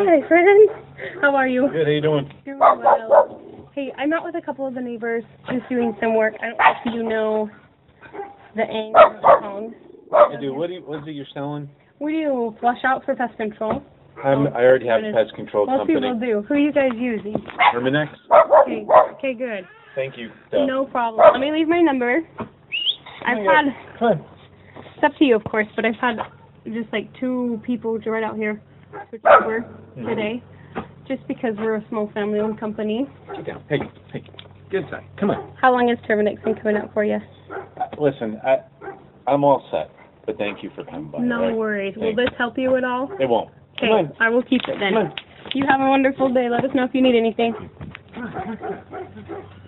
Hi, friend. How are you? Good, how you doing? Doing well. Hey, I met with a couple of the neighbors just doing some work. I don't know if you know the Aang or the Kong. I do. What is it you're selling? We do flush out for pest control. I already have a pest control Most company. people do. Who are you guys using? Terminex. Okay, good. Thank you. No problem. Let me leave my number. I've had, Come on. it's up to you, of course, but I've had just like 2 people right out here switch over today, just because we're a small family-owned company. Sit down. Hey, get inside. Come on. How long has Terminex been coming out for you? Listen, I'm all set, but thank you for coming by. No right? worries. Will Thank this help you at all? It won't. Okay, Come on. I will keep it then. Come on. You have a wonderful day. Let us know if you need anything. Come on.